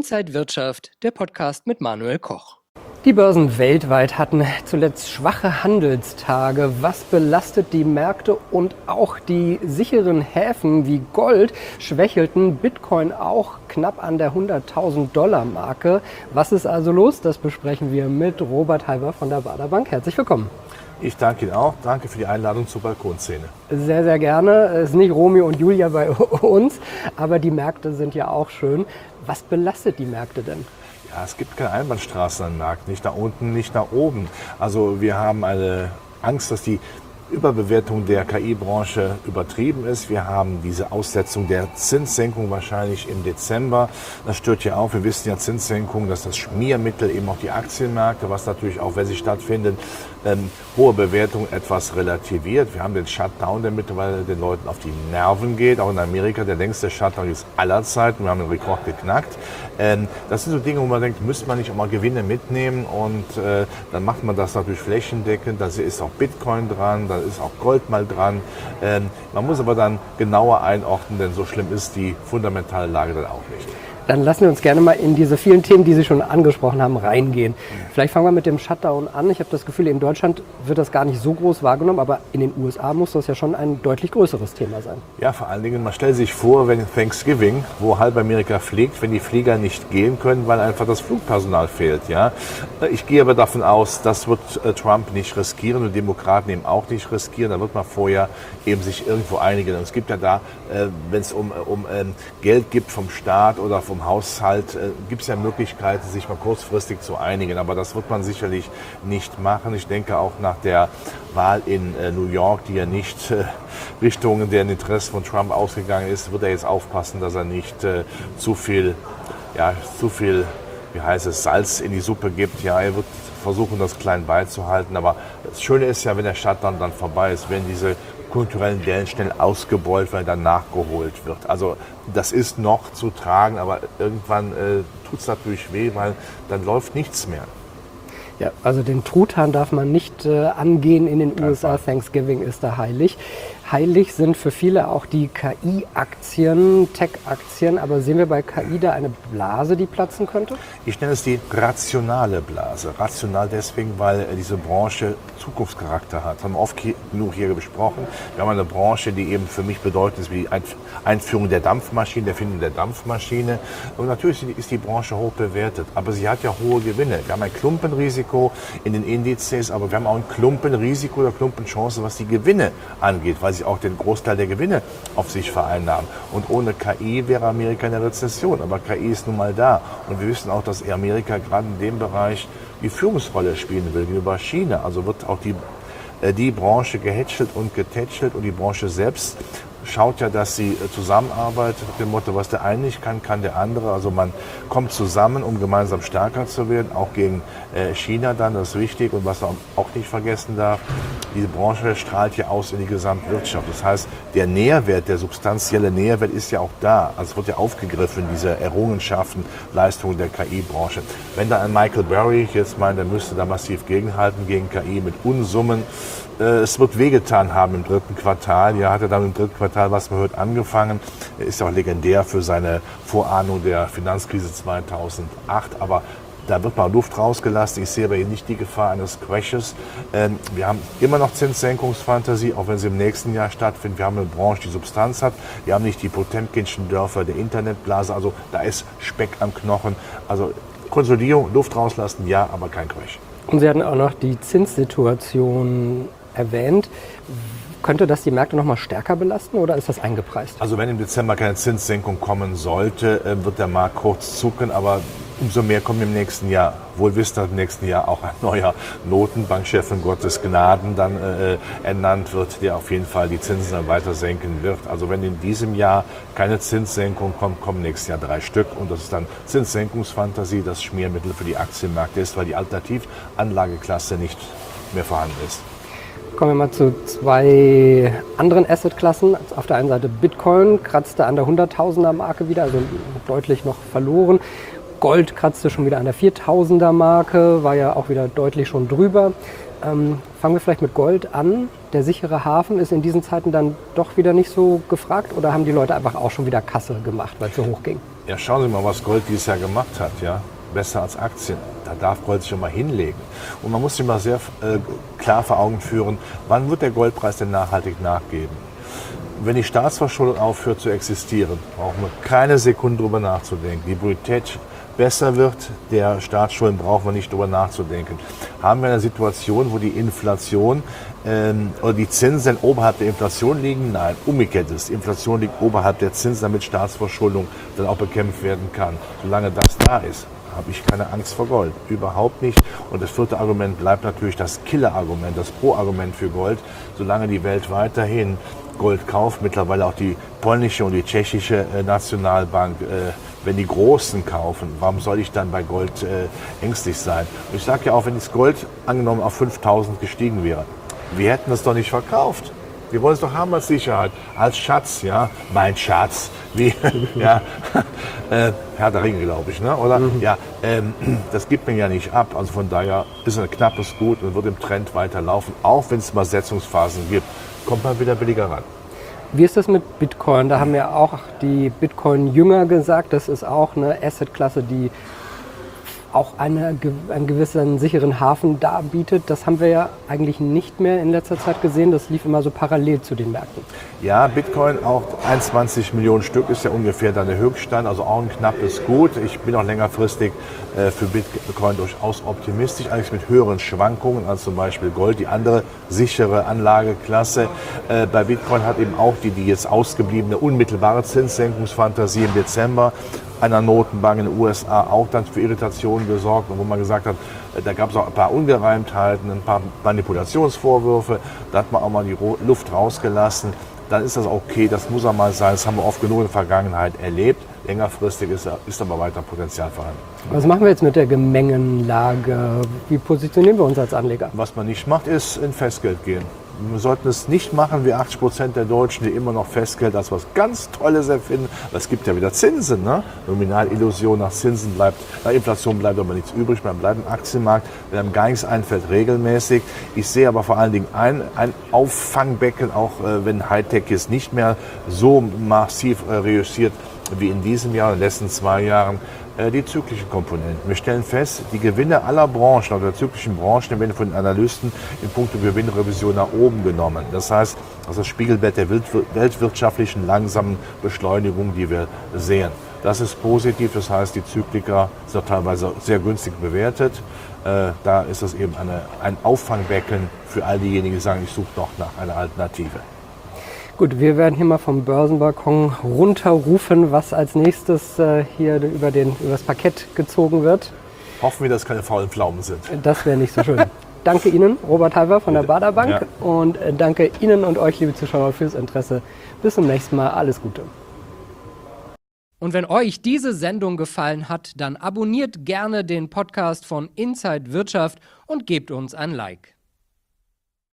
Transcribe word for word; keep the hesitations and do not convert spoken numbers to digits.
Inside Wirtschaft, der Podcast mit Manuel Koch. Die Börsen weltweit hatten zuletzt schwache Handelstage. Was belastet die Märkte und auch die sicheren Häfen wie Gold schwächelten, Bitcoin auch knapp an der hunderttausend Dollar Marke. Was ist also los? Das besprechen wir mit Robert Halber von der Baader Bank. Herzlich willkommen. Ich danke Ihnen auch. Danke für die Einladung zur Balkonszene. Sehr, sehr gerne. Es ist nicht Romeo und Julia bei uns, aber die Märkte sind ja auch schön. Was belastet die Märkte denn? Ja, es gibt keine Einbahnstraßen am Markt, nicht nach unten, nicht nach oben. Also wir haben eine Angst, dass die Überbewertung der K I-Branche übertrieben ist. Wir haben diese Aussetzung der Zinssenkung wahrscheinlich im Dezember. Das stört ja auch. Wir wissen ja, Zinssenkung, das ist das Schmiermittel, eben auch die Aktienmärkte, was natürlich auch, wenn sie stattfinden, ähm, hohe Bewertung etwas relativiert. Wir haben den Shutdown, der mittlerweile den Leuten auf die Nerven geht. Auch in Amerika der längste Shutdown ist aller Zeiten. Wir haben den Rekord geknackt. Ähm, das sind so Dinge, wo man denkt, müsste man nicht auch mal Gewinne mitnehmen, und äh, dann macht man das natürlich flächendeckend. Da ist auch Bitcoin dran, da ist auch Gold mal dran. Ähm, man muss aber dann genauer einordnen, denn so schlimm ist die fundamentale Lage dann auch nicht. Dann lassen wir uns gerne mal in diese vielen Themen, die Sie schon angesprochen haben, reingehen. Vielleicht fangen wir mit dem Shutdown an. Ich habe das Gefühl, in Deutschland wird das gar nicht so groß wahrgenommen, aber in den U S A muss das ja schon ein deutlich größeres Thema sein. Ja, vor allen Dingen, man stellt sich vor, wenn Thanksgiving, wo halb Amerika fliegt, wenn die Flieger nicht gehen können, weil einfach das Flugpersonal fehlt. Ja? Ich gehe aber davon aus, das wird Trump nicht riskieren und Demokraten eben auch nicht riskieren. Da wird man vorher eben sich irgendwo einigen. Und es gibt ja da, wenn es um, um Geld gibt vom Staat oder vom Haushalt, äh, gibt es ja Möglichkeiten, sich mal kurzfristig zu einigen. Aber das wird man sicherlich nicht machen. Ich denke auch nach der Wahl in äh, New York, die ja nicht äh, Richtung der Interessen von Trump ausgegangen ist, wird er jetzt aufpassen, dass er nicht äh, zu viel, ja, zu viel, wie heißt es, Salz in die Suppe gibt. Ja, er wird versuchen, das klein beizuhalten. Aber das Schöne ist ja, wenn der Shutdown dann vorbei ist, wenn diese kulturellen Dellen schnell ausgebeult, weil dann nachgeholt wird. Also das ist noch zu tragen, aber irgendwann äh, tut es natürlich weh, weil dann läuft nichts mehr. Ja, also den Truthahn darf man nicht äh, angehen in den U S A. Thanksgiving ist da heilig. Heilig sind für viele auch die K I-Aktien, Tech-Aktien. Aber sehen wir bei K I da eine Blase, die platzen könnte? Ich nenne es die rationale Blase. Rational deswegen, weil diese Branche Zukunftscharakter hat. Das haben wir oft genug hier besprochen. Wir haben eine Branche, die eben für mich bedeutet ist wie die Einführung der Dampfmaschine, der Erfindung der Dampfmaschine. Und natürlich ist die Branche hoch bewertet. Aber sie hat ja hohe Gewinne. Wir haben ein Klumpenrisiko in den Indizes, aber wir haben auch ein Klumpenrisiko oder Klumpenchance, was die Gewinne angeht, weil sie auch den Großteil der Gewinne auf sich vereinnahmen. Und ohne K I wäre Amerika in der Rezession. Aber K I ist nun mal da. Und wir wissen auch, dass Amerika gerade in dem Bereich die Führungsrolle spielen will gegenüber China. Also wird auch die, äh, die Branche gehätschelt und getätschelt. Und die Branche selbst schaut ja, dass sie zusammenarbeitet mit dem Motto, was der eine nicht kann, kann der andere. Also man kommt zusammen, um gemeinsam stärker zu werden, auch gegen äh, China dann, das ist wichtig. Und was man auch nicht vergessen darf, diese Branche strahlt ja aus in die Gesamtwirtschaft. Das heißt, der Nährwert, der substanzielle Nährwert ist ja auch da. Also es wird ja aufgegriffen, diese Errungenschaften, Leistungen der K I-Branche. Wenn da ein Michael Burry jetzt meint, der müsste da massiv gegenhalten gegen K I mit Unsummen, es wird wehgetan haben im dritten Quartal. Ja, hat er dann im dritten Quartal, was man hört, angefangen. Er ist ja auch legendär für seine Vorahnung der Finanzkrise zweitausendacht. Aber da wird mal Luft rausgelassen. Ich sehe aber hier nicht die Gefahr eines Crashes. Ähm, wir haben immer noch Zinssenkungsfantasie, auch wenn sie im nächsten Jahr stattfindet. Wir haben eine Branche, die Substanz hat. Wir haben nicht die Potemkinschen Dörfer der Internetblase. Also da ist Speck am Knochen. Also Konsolidierung, Luft rauslassen, ja, aber kein Crash. Und Sie hatten auch noch die Zinssituation erwähnt. Könnte das die Märkte noch mal stärker belasten oder ist das eingepreist? Also wenn im Dezember keine Zinssenkung kommen sollte, wird der Markt kurz zucken, aber umso mehr kommen im nächsten Jahr. Wohl wisst, dass im nächsten Jahr auch ein neuer Notenbankchef in Gottes Gnaden dann äh, ernannt wird, der auf jeden Fall die Zinsen dann weiter senken wird. Also wenn in diesem Jahr keine Zinssenkung kommt, kommen nächstes Jahr drei Stück. Und das ist dann Zinssenkungsfantasie, das Schmiermittel für die Aktienmärkte ist, weil die Alternativanlageklasse nicht mehr vorhanden ist. Kommen wir mal zu zwei anderen Assetklassen. Auf der einen Seite Bitcoin kratzte an der hunderttausender Marke wieder, also deutlich noch verloren. Gold kratzte schon wieder an der viertausender Marke, war ja auch wieder deutlich schon drüber. Ähm, fangen wir vielleicht mit Gold an. Der sichere Hafen ist in diesen Zeiten dann doch wieder nicht so gefragt oder haben die Leute einfach auch schon wieder Kasse gemacht, weil es so hoch ging? Ja, schauen Sie mal, was Gold dieses Jahr gemacht hat. Ja? Besser als Aktien. Da darf Gold sich schon mal hinlegen. Und man muss sich mal sehr äh, klar vor Augen führen, wann wird der Goldpreis denn nachhaltig nachgeben? Wenn die Staatsverschuldung aufhört zu existieren, brauchen wir keine Sekunde drüber nachzudenken. Die Bonität besser wird, der Staatsschulden brauchen wir nicht drüber nachzudenken. Haben wir eine Situation, wo die Inflation ähm, oder die Zinsen oberhalb der Inflation liegen? Nein, umgekehrt ist. Die Inflation liegt oberhalb der Zinsen, damit Staatsverschuldung dann auch bekämpft werden kann. Solange das da ist, habe ich keine Angst vor Gold. Überhaupt nicht. Und das vierte Argument bleibt natürlich das Killer-Argument, das Pro-Argument für Gold. Solange die Welt weiterhin Gold kauft, mittlerweile auch die polnische und die tschechische äh, Nationalbank, äh, wenn die Großen kaufen, warum soll ich dann bei Gold äh, ängstlich sein? Und ich sage ja auch, wenn das Gold angenommen auf fünftausend gestiegen wäre, wir hätten das doch nicht verkauft. Wir wollen es doch haben als Sicherheit, als Schatz, ja, mein Schatz, wie, ja, äh, Herr der Ringe, glaube ich, ne, oder? Mhm. Ja, ähm, das gibt man ja nicht ab, also von daher ist ein knappes Gut und wird im Trend weiterlaufen, auch wenn es mal Setzungsphasen gibt, kommt man wieder billiger ran. Wie ist das mit Bitcoin? Da haben ja auch die Bitcoin-Jünger gesagt, das ist auch eine Assetklasse, die auch eine, einen gewissen sicheren Hafen darbietet. Das haben wir ja eigentlich nicht mehr in letzter Zeit gesehen. Das lief immer so parallel zu den Märkten. Ja, Bitcoin, auch einundzwanzig Millionen Stück ist ja ungefähr dann der Höchststand, also auch ein knappes Gut. Ich bin auch längerfristig äh, für Bitcoin durchaus optimistisch, eigentlich mit höheren Schwankungen als zum Beispiel Gold, die andere sichere Anlageklasse. Äh, bei Bitcoin hat eben auch die, die jetzt ausgebliebene unmittelbare Zinssenkungsfantasie im Dezember einer Notenbank in den U S A auch dann für Irritationen gesorgt, wo man gesagt hat, da gab es auch ein paar Ungereimtheiten, ein paar Manipulationsvorwürfe, da hat man auch mal die Luft rausgelassen. Dann ist das okay, das muss auch mal sein, das haben wir oft genug in der Vergangenheit erlebt. Längerfristig ist, ist aber weiter Potenzial vorhanden. Was machen wir jetzt mit der Gemengenlage? Wie positionieren wir uns als Anleger? Was man nicht macht, ist in Festgeld gehen. Wir sollten es nicht machen wie achtzig Prozent der Deutschen, die immer noch Festgeld als was ganz Tolles erfinden. Es gibt ja wieder Zinsen, ne? Nominalillusion, nach Zinsen bleibt, nach Inflation bleibt aber nichts übrig, man bleibt im Aktienmarkt, wenn einem gar nichts einfällt, regelmäßig. Ich sehe aber vor allen Dingen ein, ein Auffangbecken, auch äh, wenn Hightech jetzt nicht mehr so massiv äh, reüssiert wie in diesem Jahr, in den letzten zwei Jahren, die zyklischen Komponenten. Wir stellen fest, die Gewinne aller Branchen oder der zyklischen Branchen werden von den Analysten in puncto Gewinnrevision nach oben genommen. Das heißt, das ist das Spiegelbild der weltwirtschaftlichen langsamen Beschleunigung, die wir sehen. Das ist positiv, das heißt, die Zykliker sind teilweise sehr günstig bewertet. Äh, da ist das eben eine, ein Auffangbecken für all diejenigen, die sagen, ich suche noch nach einer Alternative. Gut, wir werden hier mal vom Börsenbalkon runterrufen, was als nächstes äh, hier über, den, über das Parkett gezogen wird. Hoffen wir, dass keine faulen Pflaumen sind. Das wäre nicht so schön. Danke Ihnen, Robert Halver von der Baader Bank. Ja. Und äh, danke Ihnen und euch, liebe Zuschauer, fürs Interesse. Bis zum nächsten Mal. Alles Gute. Und wenn euch diese Sendung gefallen hat, dann abonniert gerne den Podcast von Inside Wirtschaft und gebt uns ein Like.